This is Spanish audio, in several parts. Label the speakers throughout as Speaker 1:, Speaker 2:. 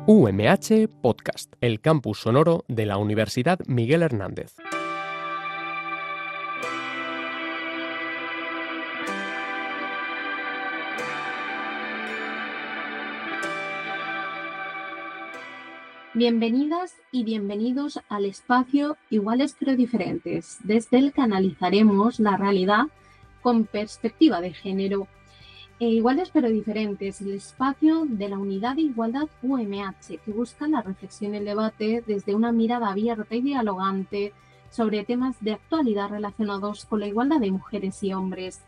Speaker 1: UMH Podcast, el campus sonoro de la Universidad Miguel Hernández.
Speaker 2: Bienvenidas y bienvenidos al espacio Iguales pero Diferentes, desde el que analizaremos la realidad con perspectiva de género. Iguales pero Diferentes, el espacio de la Unidad de Igualdad UMH, que busca la reflexión y el debate desde una mirada abierta y dialogante sobre temas de actualidad relacionados con la igualdad de mujeres y hombres.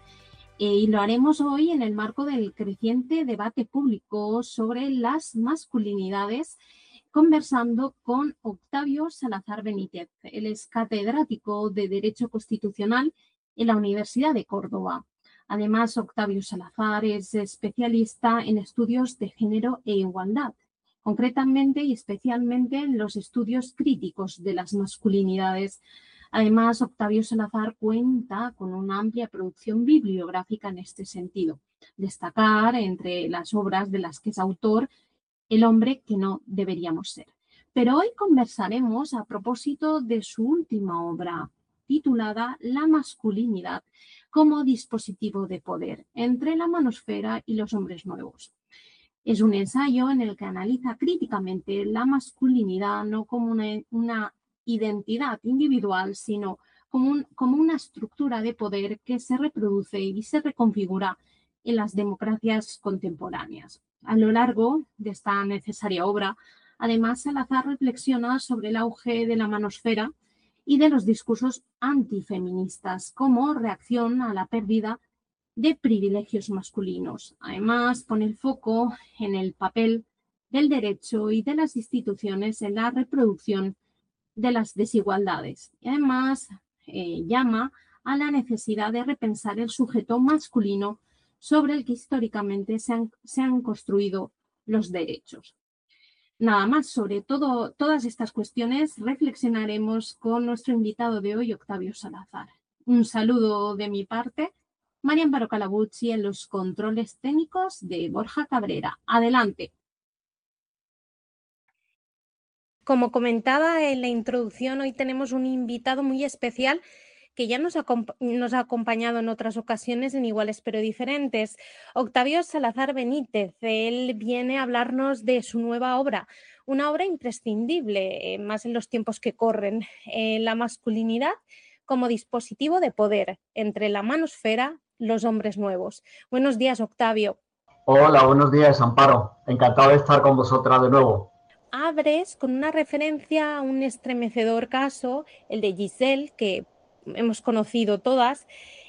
Speaker 2: Y lo haremos hoy en el marco del creciente debate público sobre las masculinidades, conversando con Octavio Salazar Benítez. Él es catedrático de Derecho Constitucional en la Universidad de Córdoba. Además, Octavio Salazar es especialista en estudios de género e igualdad, concretamente y especialmente en los estudios críticos de las masculinidades. Además, Octavio Salazar cuenta con una amplia producción bibliográfica en este sentido. Destacar entre las obras de las que es autor El hombre que no deberíamos ser. Pero hoy conversaremos a propósito de su última obra, titulada La masculinidad como dispositivo de poder entre la manosfera y los hombres nuevos. Es un ensayo en el que analiza críticamente la masculinidad no como una identidad individual, sino como una estructura de poder que se reproduce y se reconfigura en las democracias contemporáneas. A lo largo de esta necesaria obra, además, Salazar reflexiona sobre el auge de la manosfera y de los discursos antifeministas como reacción a la pérdida de privilegios masculinos. Además, pone el foco en el papel del derecho y de las instituciones en la reproducción de las desigualdades. Y además, llama a la necesidad de repensar el sujeto masculino sobre el que históricamente se han construido los derechos. Nada más, sobre todas estas cuestiones reflexionaremos con nuestro invitado de hoy, Octavio Salazar. Un saludo de mi parte, María Amparo Calabucci en los controles técnicos de Borja Cabrera. Adelante.
Speaker 3: Como comentaba en la introducción, hoy tenemos un invitado muy especial que ya nos ha acompañado en otras ocasiones en Iguales pero Diferentes, Octavio Salazar Benítez. Él viene a hablarnos de su nueva obra, una obra imprescindible, más en los tiempos que corren, la masculinidad como dispositivo de poder entre la manosfera, los hombres nuevos. Buenos días, Octavio.
Speaker 4: Hola, buenos días, Amparo. Encantado de estar con vosotras de nuevo.
Speaker 3: Abres con una referencia a un estremecedor caso, el de Giselle, que hemos conocido todas,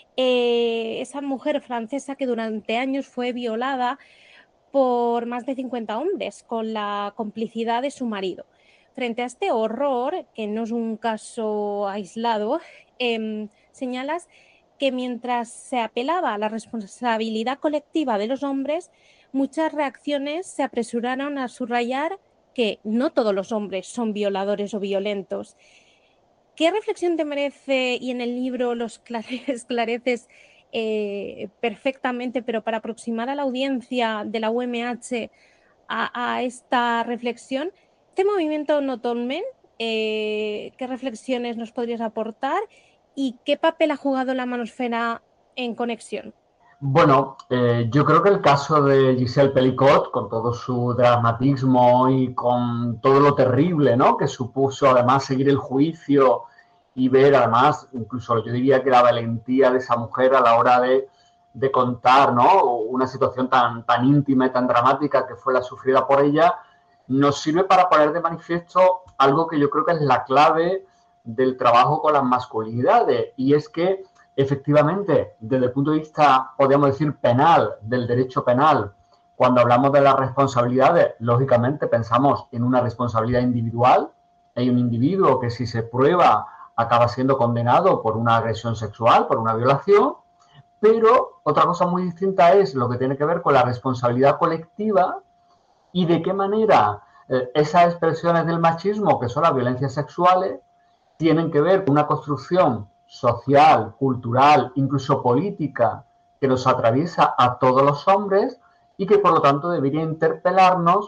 Speaker 3: esa mujer francesa que durante años fue violada por más de 50 hombres con la complicidad de su marido. Frente a este horror, que no es un caso aislado, señalas que mientras se apelaba a la responsabilidad colectiva de los hombres, muchas reacciones se apresuraron a subrayar que no todos los hombres son violadores o violentos. ¿Qué reflexión te merece, y en el libro lo esclareces perfectamente, pero para aproximar a la audiencia de la UMH a esta reflexión, este movimiento Not All Men, qué reflexiones nos podrías aportar y qué papel ha jugado la manosfera en conexión?
Speaker 4: Bueno, yo creo que el caso de Giselle Pelicot, con todo su dramatismo y con todo lo terrible, ¿no?, que supuso además seguir el juicio y ver además, incluso yo diría que la valentía de esa mujer a la hora de contar, ¿no?, una situación tan íntima y tan dramática que fue la sufrida por ella, nos sirve para poner de manifiesto algo que yo creo que es la clave del trabajo con las masculinidades, y es que efectivamente, desde el punto de vista, podríamos decir, penal, del derecho penal, cuando hablamos de las responsabilidades, lógicamente pensamos en una responsabilidad individual. Hay un individuo que, si se prueba, acaba siendo condenado por una agresión sexual, por una violación, pero otra cosa muy distinta es lo que tiene que ver con la responsabilidad colectiva y de qué manera esas expresiones del machismo, que son las violencias sexuales, tienen que ver con una construcción social, cultural, incluso política, que nos atraviesa a todos los hombres y que por lo tanto debería interpelarnos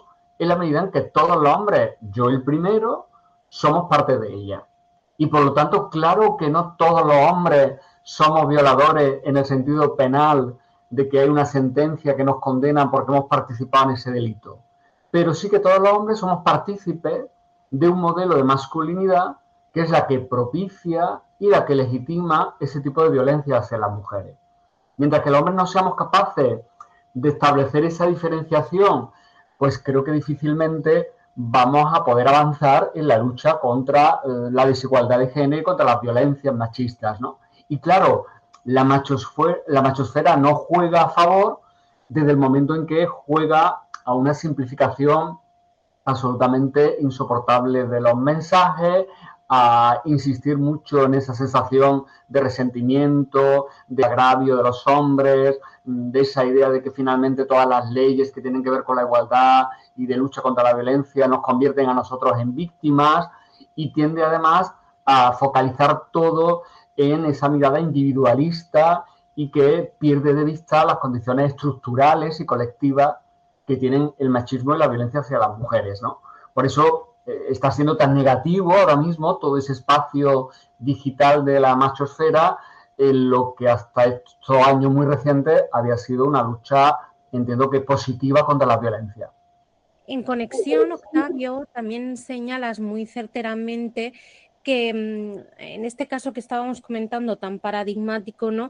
Speaker 4: en la medida en que todos los hombres, yo el primero, somos parte de ella. Y por lo tanto, claro que no todos los hombres somos violadores en el sentido penal de que hay una sentencia que nos condena porque hemos participado en ese delito. Pero sí que todos los hombres somos partícipes de un modelo de masculinidad que es la que propicia y la que legitima ese tipo de violencia hacia las mujeres. Mientras que los hombres no seamos capaces de establecer esa diferenciación, pues creo que difícilmente vamos a poder avanzar en la lucha contra la desigualdad de género y contra las violencias machistas, ¿no? Y claro, la machosfera no juega a favor desde el momento en que juega a una simplificación absolutamente insoportable de los mensajes, a insistir mucho en esa sensación de resentimiento, de agravio de los hombres, de esa idea de que finalmente todas las leyes que tienen que ver con la igualdad y de lucha contra la violencia nos convierten a nosotros en víctimas, y tiende además a focalizar todo en esa mirada individualista y que pierde de vista las condiciones estructurales y colectivas que tienen el machismo y la violencia hacia las mujeres, ¿no? Por eso está siendo tan negativo ahora mismo todo ese espacio digital de la machosfera, en lo que hasta estos años muy recientes había sido una lucha, entiendo que positiva, contra la violencia.
Speaker 3: En Conexión, Octavio, también señalas muy certeramente que en este caso que estábamos comentando tan paradigmático, ¿no?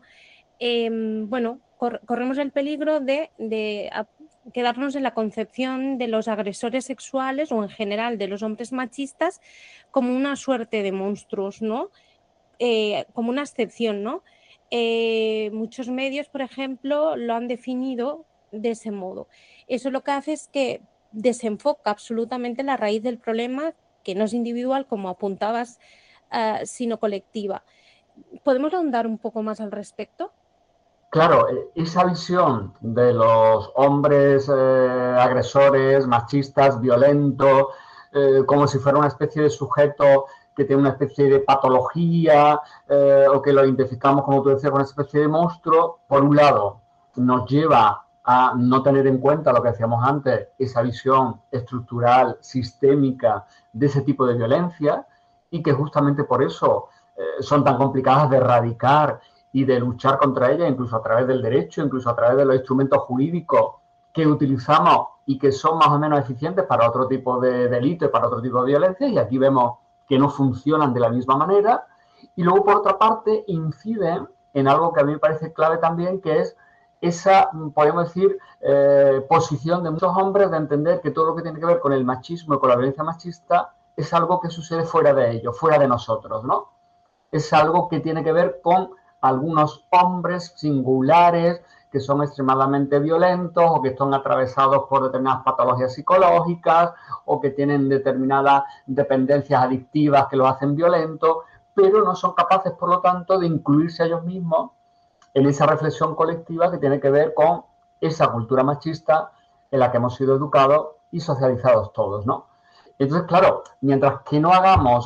Speaker 3: Bueno, corremos el peligro de quedarnos en la concepción de los agresores sexuales o en general de los hombres machistas como una suerte de monstruos, ¿no? Como una excepción, ¿no? Muchos medios, por ejemplo, lo han definido de ese modo. Eso lo que hace es que desenfoca absolutamente la raíz del problema, que no es individual, como apuntabas, sino colectiva. ¿Podemos ahondar un poco más al respecto?
Speaker 4: Claro, esa visión de los hombres agresores, machistas, violentos, como si fuera una especie de sujeto que tiene una especie de patología, o que lo identificamos, como tú decías, con una especie de monstruo, por un lado, nos lleva a no tener en cuenta lo que decíamos antes, esa visión estructural, sistémica de ese tipo de violencia, y que justamente por eso son tan complicadas de erradicar y de luchar contra ella, incluso a través del derecho, incluso a través de los instrumentos jurídicos que utilizamos y que son más o menos eficientes para otro tipo de delitos, para otro tipo de violencia, y aquí vemos que no funcionan de la misma manera. Y luego, por otra parte, inciden en algo que a mí me parece clave también, que es esa, podemos decir, posición de muchos hombres de entender que todo lo que tiene que ver con el machismo y con la violencia machista es algo que sucede fuera de ellos, fuera de nosotros, ¿no? Es algo que tiene que ver con algunos hombres singulares que son extremadamente violentos o que están atravesados por determinadas patologías psicológicas o que tienen determinadas dependencias adictivas que los hacen violentos, pero no son capaces, por lo tanto, de incluirse a ellos mismos en esa reflexión colectiva que tiene que ver con esa cultura machista en la que hemos sido educados y socializados todos, ¿no? Entonces, claro, mientras que no hagamos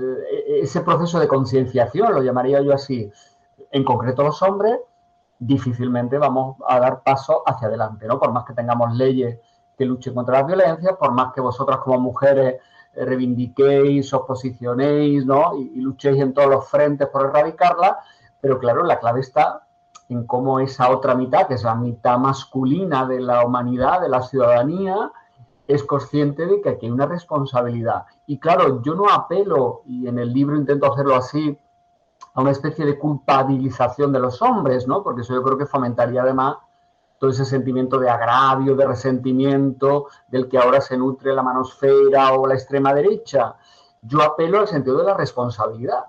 Speaker 4: ese proceso de concienciación, lo llamaría yo así, en concreto los hombres, difícilmente vamos a dar paso hacia adelante, ¿no? Por más que tengamos leyes que luchen contra las violencias, por más que vosotras como mujeres reivindiquéis, os posicionéis, ¿no? Y luchéis en todos los frentes por erradicarla, pero claro, la clave está en cómo esa otra mitad, que es la mitad masculina de la humanidad, de la ciudadanía, es consciente de que aquí hay una responsabilidad. Y claro, yo no apelo, y en el libro intento hacerlo así, a una especie de culpabilización de los hombres, ¿no? Porque eso yo creo que fomentaría además todo ese sentimiento de agravio, de resentimiento, del que ahora se nutre la manosfera o la extrema derecha. Yo apelo al sentido de la responsabilidad,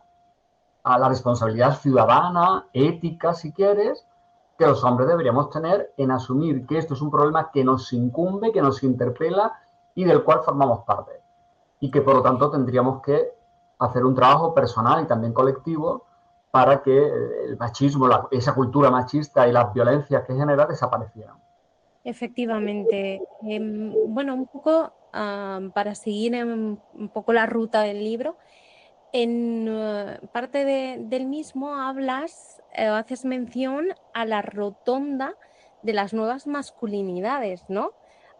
Speaker 4: a la responsabilidad ciudadana, ética, si quieres, que los hombres deberíamos tener en asumir que esto es un problema que nos incumbe, que nos interpela y del cual formamos parte. Y que por lo tanto tendríamos que hacer un trabajo personal y también colectivo para que el machismo, esa cultura machista y las violencias que genera desaparecieran.
Speaker 3: Efectivamente. Bueno, un poco para seguir un poco la ruta del libro, en parte del mismo hablas, haces mención a la rotonda de las nuevas masculinidades, ¿no?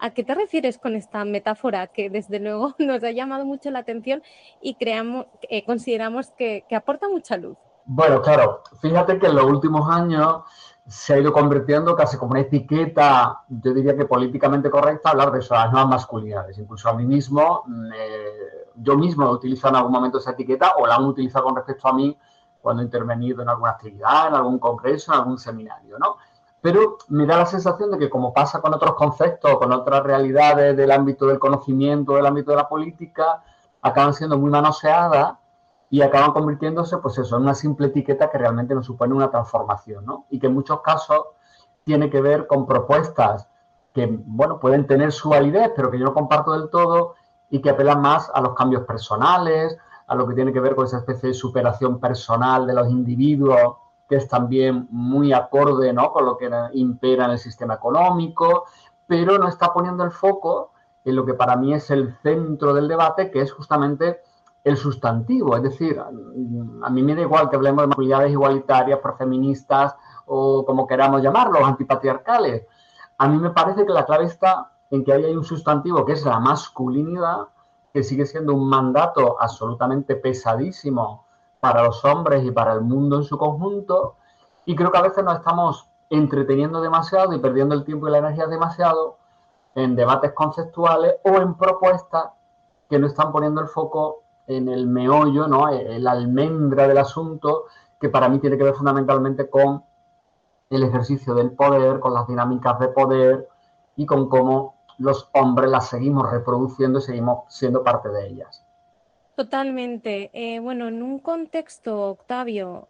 Speaker 3: ¿A qué te refieres con esta metáfora que desde luego nos ha llamado mucho la atención y consideramos que aporta mucha luz?
Speaker 4: Bueno, claro, fíjate que en los últimos años se ha ido convirtiendo casi como una etiqueta, yo diría que políticamente correcta, hablar de eso, las nuevas masculinidades. Incluso a mí mismo, yo mismo he utilizado en algún momento esa etiqueta o la han utilizado con respecto a mí cuando he intervenido en alguna actividad, en algún congreso, en algún seminario, ¿no? Pero me da la sensación de que, como pasa con otros conceptos, con otras realidades del ámbito del conocimiento, del ámbito de la política, acaban siendo muy manoseadas y acaban convirtiéndose, pues eso, en una simple etiqueta que realmente no supone una transformación, ¿no? Y que en muchos casos tiene que ver con propuestas que, bueno, pueden tener su validez, pero que yo no comparto del todo y que apelan más a los cambios personales, a lo que tiene que ver con esa especie de superación personal de los individuos, que es también muy acorde, ¿no?, con lo que impera en el sistema económico, pero no está poniendo el foco en lo que para mí es el centro del debate, que es justamente el sustantivo. Es decir, a mí me da igual que hablemos de masculinidades igualitarias, profeministas o como queramos llamarlos, antipatriarcales. A mí me parece que la clave está en que ahí hay un sustantivo que es la masculinidad, que sigue siendo un mandato absolutamente pesadísimo para los hombres y para el mundo en su conjunto, y creo que a veces nos estamos entreteniendo demasiado y perdiendo el tiempo y la energía demasiado en debates conceptuales o en propuestas que no están poniendo el foco en el meollo, ¿no?, el almendra del asunto, que para mí tiene que ver fundamentalmente con el ejercicio del poder, con las dinámicas de poder y con cómo los hombres las seguimos reproduciendo y seguimos siendo parte de ellas.
Speaker 3: Totalmente. Bueno, en un contexto, Octavio,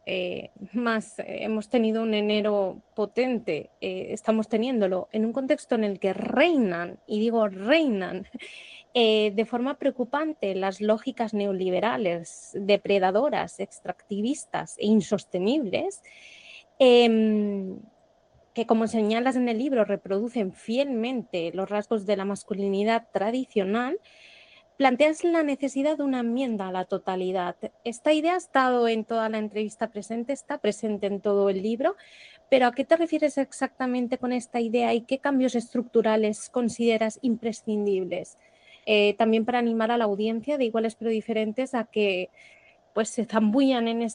Speaker 3: hemos tenido un enero potente, estamos teniéndolo, en un contexto en el que reinan, y digo reinan, de forma preocupante las lógicas neoliberales, depredadoras, extractivistas e insostenibles, que, como señalas en el libro, reproducen fielmente los rasgos de la masculinidad tradicional. Planteas la necesidad de una enmienda a la totalidad. Esta idea ha estado en toda la entrevista presente, está presente en todo el libro, pero ¿a qué te refieres exactamente con esta idea y qué cambios estructurales consideras imprescindibles? También para animar a la audiencia de Iguales pero Diferentes a que pues se zambullan en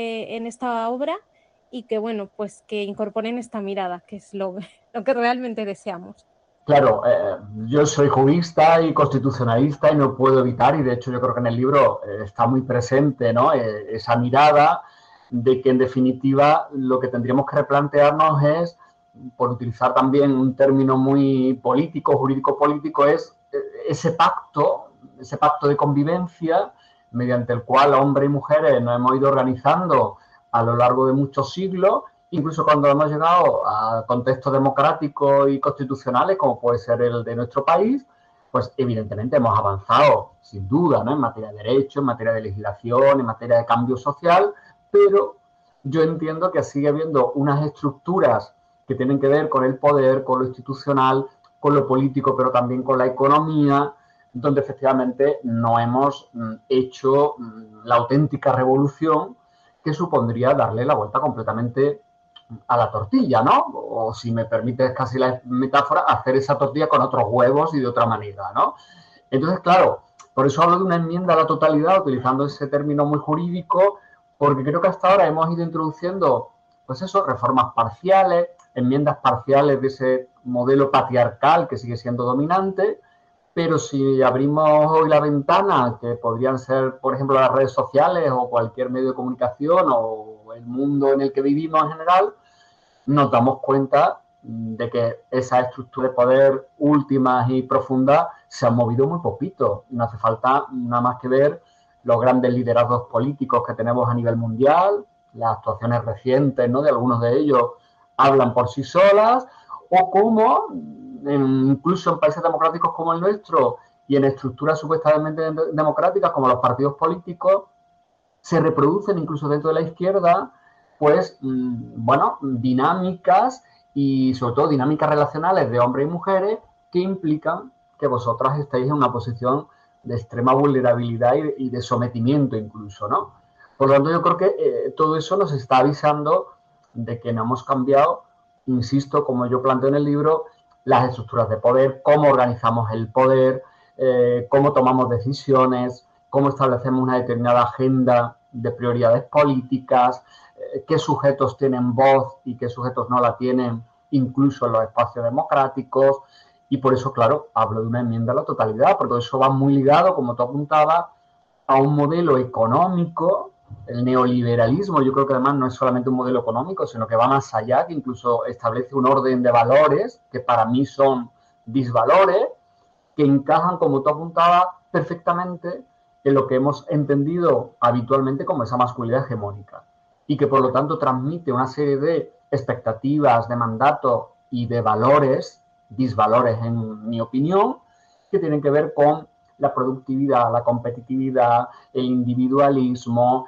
Speaker 3: esta obra y que, bueno, pues que incorporen esta mirada, que es lo que realmente deseamos.
Speaker 4: Claro, yo soy jurista y constitucionalista y no puedo evitar, y de hecho yo creo que en el libro está muy presente, ¿no?, esa mirada de que en definitiva lo que tendríamos que replantearnos es, por utilizar también un término muy político, jurídico-político, es ese pacto de convivencia mediante el cual hombres y mujeres nos hemos ido organizando a lo largo de muchos siglos. Incluso cuando hemos llegado a contextos democráticos y constitucionales, como puede ser el de nuestro país, pues evidentemente hemos avanzado, sin duda, ¿no?, en materia de derecho, en materia de legislación, en materia de cambio social, pero yo entiendo que sigue habiendo unas estructuras que tienen que ver con el poder, con lo institucional, con lo político, pero también con la economía, donde efectivamente no hemos hecho la auténtica revolución que supondría darle la vuelta completamente a la tortilla, ¿no? O, si me permites casi la metáfora, hacer esa tortilla con otros huevos y de otra manera, ¿no? Entonces, claro, por eso hablo de una enmienda a la totalidad, utilizando ese término muy jurídico, porque creo que hasta ahora hemos ido introduciendo, pues eso, reformas parciales, enmiendas parciales de ese modelo patriarcal que sigue siendo dominante, pero si abrimos hoy la ventana, que podrían ser, por ejemplo, las redes sociales o cualquier medio de comunicación o el mundo en el que vivimos en general, nos damos cuenta de que esas estructuras de poder últimas y profundas se han movido muy poquito. No hace falta nada más que ver los grandes liderazgos políticos que tenemos a nivel mundial, las actuaciones recientes, ¿no?, de algunos de ellos hablan por sí solas, o cómo incluso en países democráticos como el nuestro y en estructuras supuestamente democráticas como los partidos políticos, se reproducen incluso dentro de la izquierda, pues, bueno, dinámicas y sobre todo dinámicas relacionales de hombres y mujeres que implican que vosotras estáis en una posición de extrema vulnerabilidad y de sometimiento incluso, ¿no? Por lo tanto, yo creo que todo eso nos está avisando de que no hemos cambiado, insisto, como yo planteo en el libro, las estructuras de poder, cómo organizamos el poder, cómo tomamos decisiones, cómo establecemos una determinada agenda de prioridades políticas, qué sujetos tienen voz y qué sujetos no la tienen, incluso en los espacios democráticos. Y por eso, claro, hablo de una enmienda a la totalidad, porque eso va muy ligado, como tú apuntabas, a un modelo económico. El neoliberalismo, yo creo que además no es solamente un modelo económico, sino que va más allá, que incluso establece un orden de valores que para mí son disvalores, que encajan, como tú apuntabas, perfectamente en lo que hemos entendido habitualmente como esa masculinidad hegemónica y que por lo tanto transmite una serie de expectativas, de mandatos y de valores, disvalores en mi opinión, que tienen que ver con la productividad, la competitividad, el individualismo,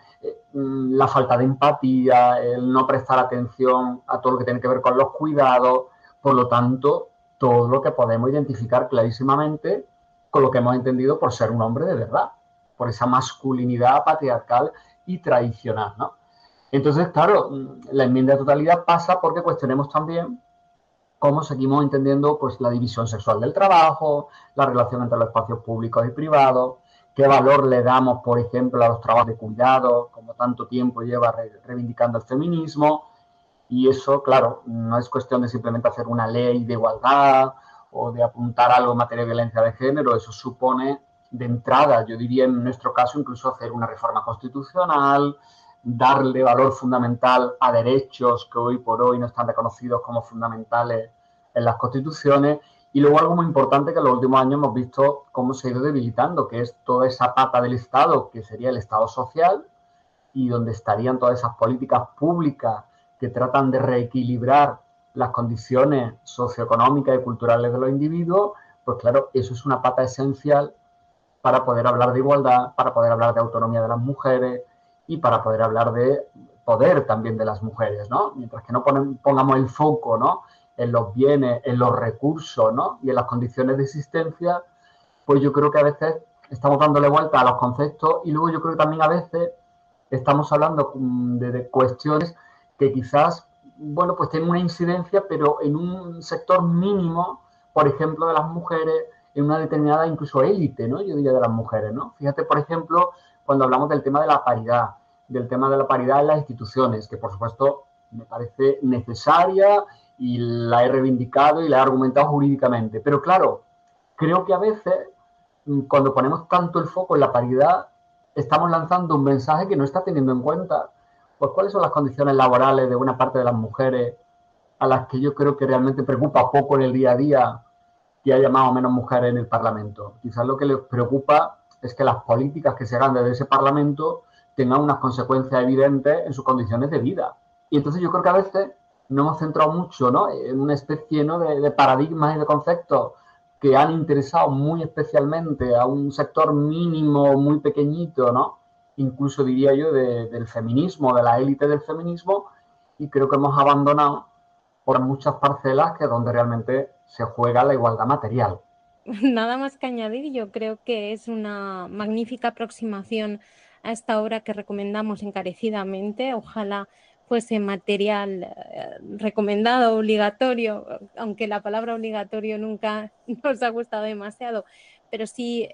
Speaker 4: la falta de empatía, el no prestar atención a todo lo que tiene que ver con los cuidados. Por lo tanto, todo lo que podemos identificar clarísimamente con lo que hemos entendido por ser un hombre de verdad, por esa masculinidad patriarcal y tradicional, ¿no? Entonces, claro, la enmienda de totalidad pasa porque cuestionemos también cómo seguimos entendiendo pues, la división sexual del trabajo, la relación entre los espacios públicos y privados, qué valor le damos, por ejemplo, a los trabajos de cuidado, como tanto tiempo lleva reivindicando el feminismo. Y eso, claro, no es cuestión de simplemente hacer una ley de igualdad o de apuntar algo en materia de violencia de género. Eso supone, de entrada, yo diría en nuestro caso, incluso hacer una reforma constitucional, darle valor fundamental a derechos que hoy por hoy no están reconocidos como fundamentales en las constituciones. Y luego algo muy importante que en los últimos años hemos visto cómo se ha ido debilitando, que es toda esa pata del Estado, que sería el Estado social, y donde estarían todas esas políticas públicas que tratan de reequilibrar las condiciones socioeconómicas y culturales de los individuos. Pues claro, eso es una pata esencial para poder hablar de igualdad, para poder hablar de autonomía de las mujeres y para poder hablar de poder también de las mujeres, ¿no? Mientras que no pongamos el foco, ¿no?, en los bienes, en los recursos, ¿no?, y en las condiciones de existencia, pues yo creo que a veces estamos dándole vuelta a los conceptos y luego yo creo que también a veces estamos hablando de cuestiones que quizás, bueno, pues tienen una incidencia, pero en un sector mínimo, por ejemplo, de las mujeres, en una determinada incluso élite, ¿no?, yo diría de las mujeres, ¿no? Fíjate, por ejemplo, cuando hablamos del tema de la paridad, del tema de la paridad en las instituciones, que por supuesto me parece necesaria y la he reivindicado y la he argumentado jurídicamente. Pero claro, creo que a veces, cuando ponemos tanto el foco en la paridad, estamos lanzando un mensaje que no está teniendo en cuenta, pues, cuáles son las condiciones laborales de una parte de las mujeres a las que yo creo que realmente preocupa poco en el día a día que haya más o menos mujeres en el Parlamento. Quizás lo que les preocupa es que las políticas que se hagan desde ese Parlamento tengan unas consecuencias evidentes en sus condiciones de vida. Y entonces yo creo que a veces nos hemos centrado mucho, ¿no?, en una especie, ¿no?, de paradigmas y de conceptos que han interesado muy especialmente a un sector mínimo, muy pequeñito, ¿no?, incluso diría yo del feminismo, de la élite del feminismo, y creo que hemos abandonado por muchas parcelas que es donde realmente se juega la igualdad material.
Speaker 3: Nada más que añadir, yo creo que es una magnífica aproximación a esta obra que recomendamos encarecidamente. Ojalá fuese material recomendado, obligatorio, aunque la palabra obligatorio nunca nos ha gustado demasiado, pero sí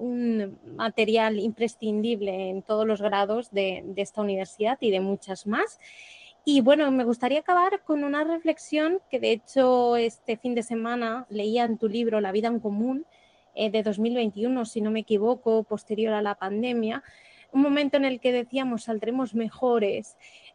Speaker 3: un material imprescindible en todos los grados de esta universidad y de muchas más. Y bueno, me gustaría acabar con una reflexión que de hecho este fin de semana leía en tu libro La vida en común, de 2021, si no me equivoco, posterior a la pandemia, un momento en el que decíamos saldremos mejores.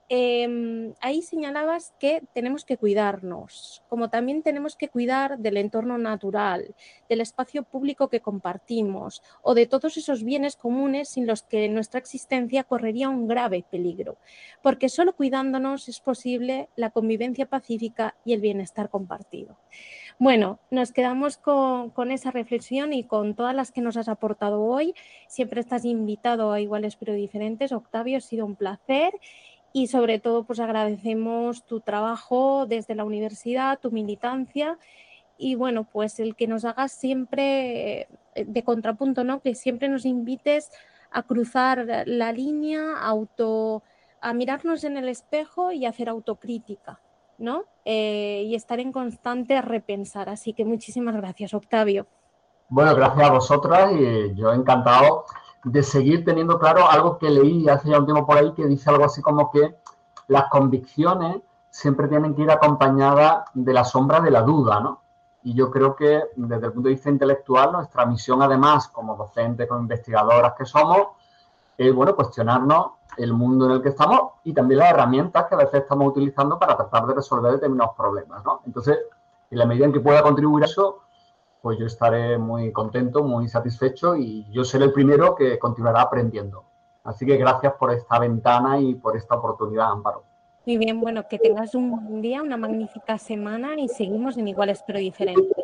Speaker 3: Ahí señalabas que tenemos que cuidarnos, como también tenemos que cuidar del entorno natural, del espacio público que compartimos o de todos esos bienes comunes sin los que nuestra existencia correría un grave peligro, porque solo cuidándonos es posible la convivencia pacífica y el bienestar compartido. Bueno, nos quedamos con esa reflexión y con todas las que nos has aportado hoy. Siempre estás invitado a Iguales pero Diferentes. Octavio, ha sido un placer y sobre todo pues agradecemos tu trabajo desde la universidad, tu militancia y bueno, pues el que nos hagas siempre de contrapunto, ¿no? Que siempre nos invites a cruzar la línea, a mirarnos en el espejo y a hacer autocrítica. ¿no? Y estar en constante repensar. Así que muchísimas gracias, Octavio.
Speaker 4: Bueno, gracias a vosotras y yo encantado de seguir teniendo claro algo que leí hace ya un tiempo por ahí que dice algo así como que las convicciones siempre tienen que ir acompañadas de la sombra de la duda, ¿no? Y yo creo que desde el punto de vista intelectual nuestra misión además como docentes, como investigadoras que somos, es bueno, cuestionarnos el mundo en el que estamos y también las herramientas que a veces estamos utilizando para tratar de resolver determinados problemas, ¿no? Entonces, en la medida en que pueda contribuir a eso, pues yo estaré muy contento, muy satisfecho y yo seré el primero que continuará aprendiendo. Así que gracias por esta ventana y por esta oportunidad, Amparo.
Speaker 3: Muy bien, bueno, que tengas un buen día, una magnífica semana y seguimos en Iguales pero Diferentes.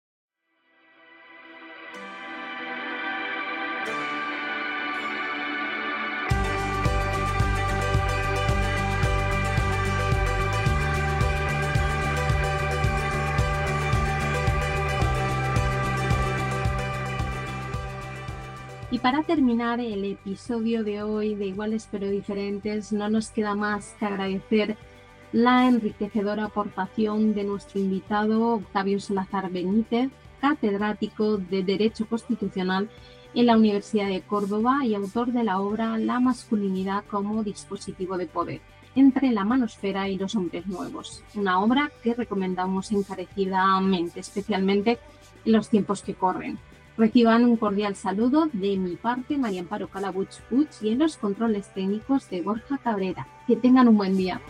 Speaker 2: Y para terminar el episodio de hoy de Iguales pero Diferentes, no nos queda más que agradecer la enriquecedora aportación de nuestro invitado Octavio Salazar Benítez, catedrático de Derecho Constitucional en la Universidad de Córdoba y autor de la obra La masculinidad como dispositivo de poder, entre la manosfera y los hombres nuevos, una obra que recomendamos encarecidamente, especialmente en los tiempos que corren. Reciban un cordial saludo de mi parte, María Amparo Calabuch Puig, y en los controles técnicos de Borja Cabrera. Que tengan un buen día.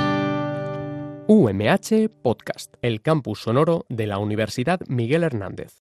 Speaker 1: UMH Podcast, el campus sonoro de la Universidad Miguel Hernández.